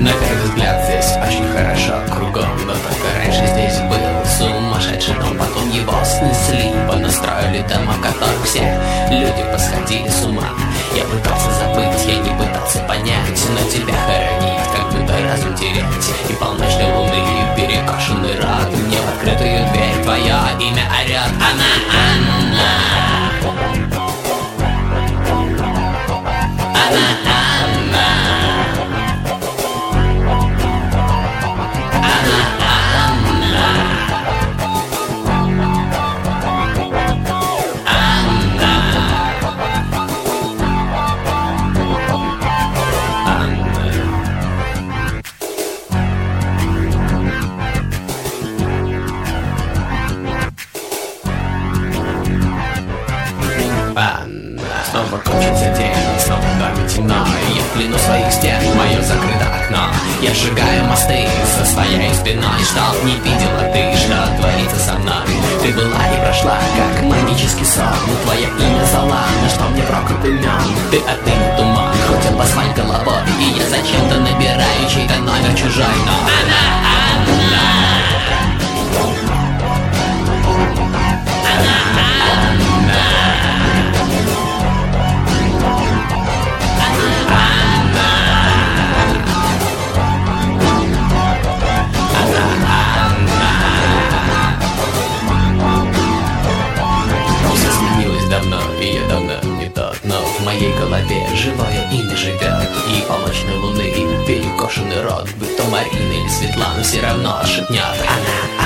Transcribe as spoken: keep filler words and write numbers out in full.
На первый взгляд здесь очень хорошо кругом, но только раньше здесь был сумасшедший дом. Потом его снесли, понастроили дома, в которых все люди посходили с ума. Я пытался забыть, я не пытался понять, но тебя хоронить, как будто разум терять. И полночной луны, и перекошенный рот, мне в открытую дверь твое имя орет. Она, Анна. Она, Анна. Она, Анна. Анна. Анна. Снова кончился день, снова в доме темно. Я в плену своих стен, мое закрыто окно. Я сжигаю мосты со своей спиной, чтоб не видела ты, что творится со мной. Ты была и прошла, как магический сон, но твое имя зала, но что мне прокат имен. Ты отныне туман, крутил асфальт головой, и я зачем-то набираю чей-то номер чужой. Но она, Анна. Она, Анна. И я давно не тот, но в моей голове живое имя живет. И полночной луны, и перекошенный рот, будь то Марина или Светлана, все равно шепнет. Она,